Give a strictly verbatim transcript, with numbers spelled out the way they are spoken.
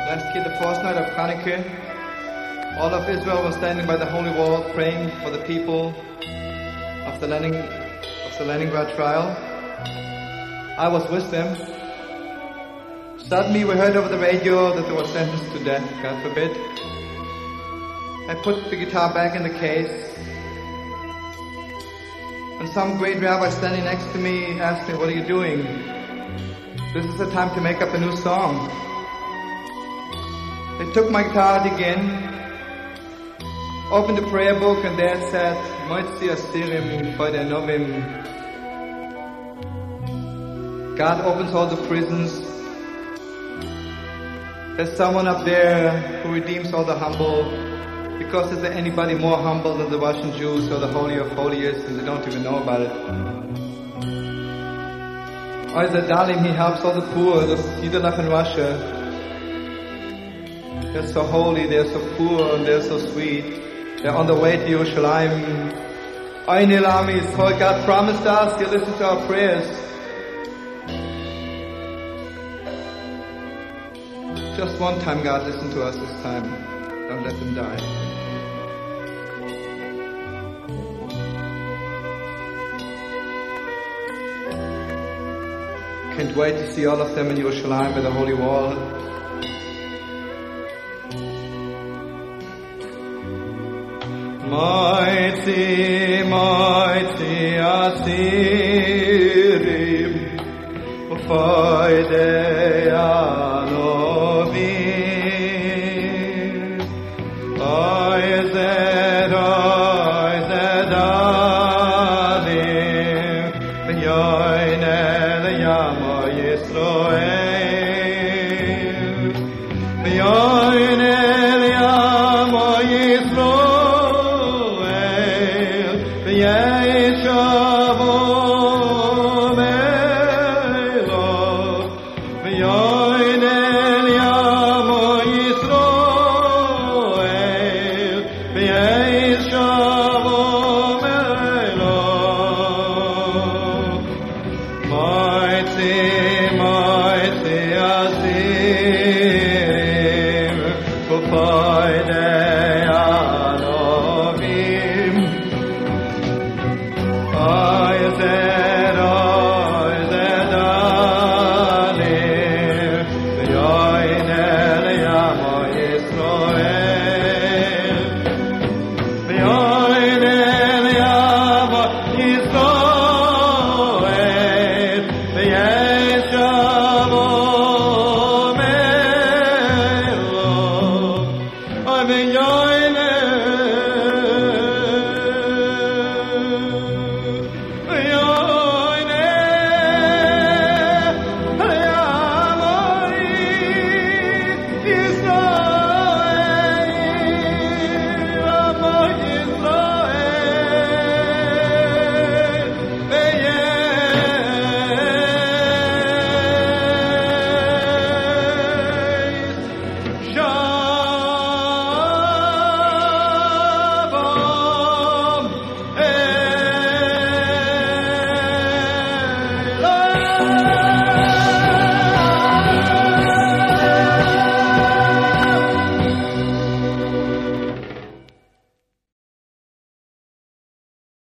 Last year, the fourth night of Hanukkah, all of Israel was standing by the holy wall praying for the people of the, Lenin, of the Leningrad trial. I was with them. Suddenly we heard over the radio that they were sentenced to death, God forbid. I put the guitar back in the case, and some great rabbi standing next to me asked me, "What are you doing?" "This is the time to make up a new song." I took my guitar out again, opened the prayer book, and there it said, "Moitzi Asirim Chodesh Novim." God opens all the prisons. There's someone up there who redeems all the humble, because is there anybody more humble than the Russian Jews or the Holy of Holies, and they don't even know about it? Or is there Dalim, he helps all the poor, the Yidelach in Russia. They're so holy, they're so poor, and they're so sweet. They're on the way to Yerushalayim. Oynei L'Am Yisrael, God promised us, He'll listen to our prayers. Just one time, God, listen to us this time. Don't let them die. Can't wait to see all of them in Yerushalayim by the Holy Wall. Mighty, mighty Asirim, Ufaidei